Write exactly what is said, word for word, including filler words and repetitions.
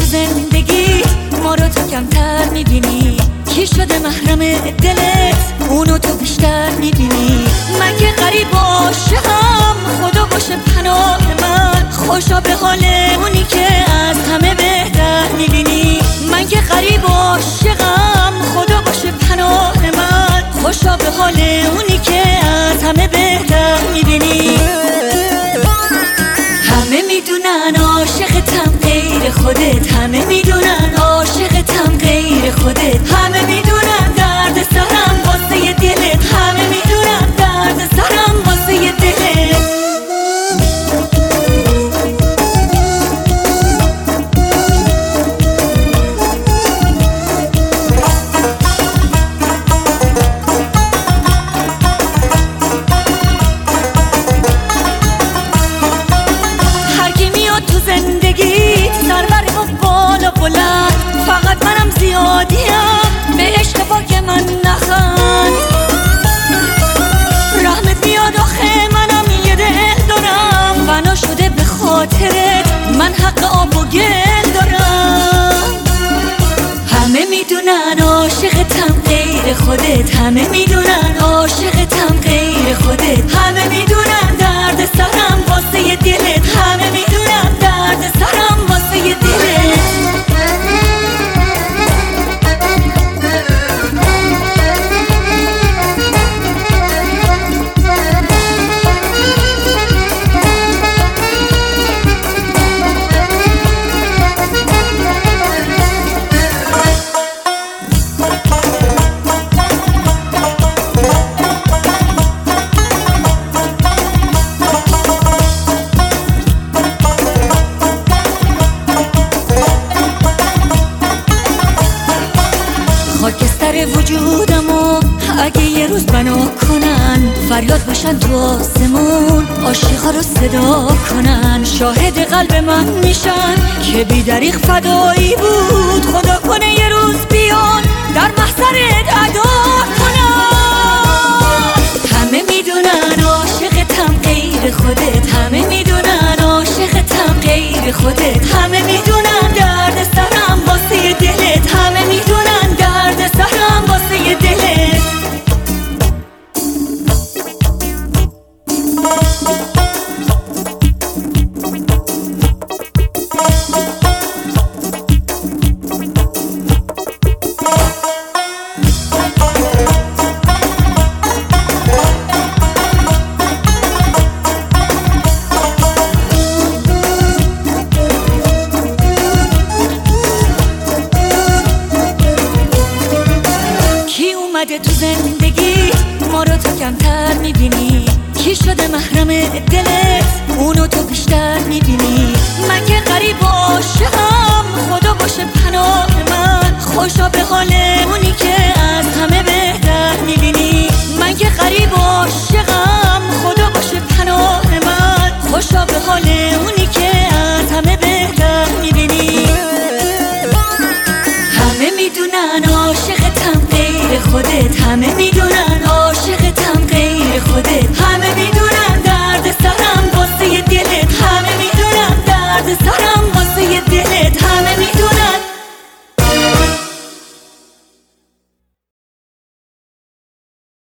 زندگی ما رو تو کمتر میبینی. کی شده محرم دلت اونو تو بیشتر میبینی. من که غریب عاشقم خدا باشه پناه من. خوشا به حال اونی که از همه بهتر میبینی. من که غریب عاشقم خدا باشه پناه من. خوشا به حال اونی که از همه بهتر میبینی. همه میدونن عاشقتم غیر خودت. همه میدونن عاشقتم غیر خودت. همه میدونن درد سرم واسه دلت. همه میدونن درد سرم واسه دلت. زندگی سرور و بالا بلند. فقط منم زیادیم به عشق پاک من نخند. رحمت میاد آخه منم یه دل دارم. بنا شده به خاطرت من حق آب و گل دارم. همه میدونن عاشقتم غیر خودت. همه میدونن عاشقتم غیر خودت. همه میدونن درد سرم واسه دلت. همه میدونن درد سرم واسه دلت. خاکستر وجودمو اگه یه روز بنا کنن. فریاد باشن تو آسمون عاشقا رو صدا کنن. شاهد قلب من میشن که بی دریغ فدایی بود. خدا کنه یه روز بیان در محضرت ادا کنن. همه میدونن عاشقتم غیر خودت. همه میدونن عاشقتم غیر خودت. همه میدونن درد سرم واسه دلت. همه میدونن درد سرم واسه دلت. اومده تو زندگی ما رو تو کمتر میبینی. کی شده محرم دلت اونو تو بیشتر میبینی. من که غریب عاشقم خدا باشه پناه من. خوشا به حال اونی که از همه بهتر میبینی. من که غریب عاشقم خدا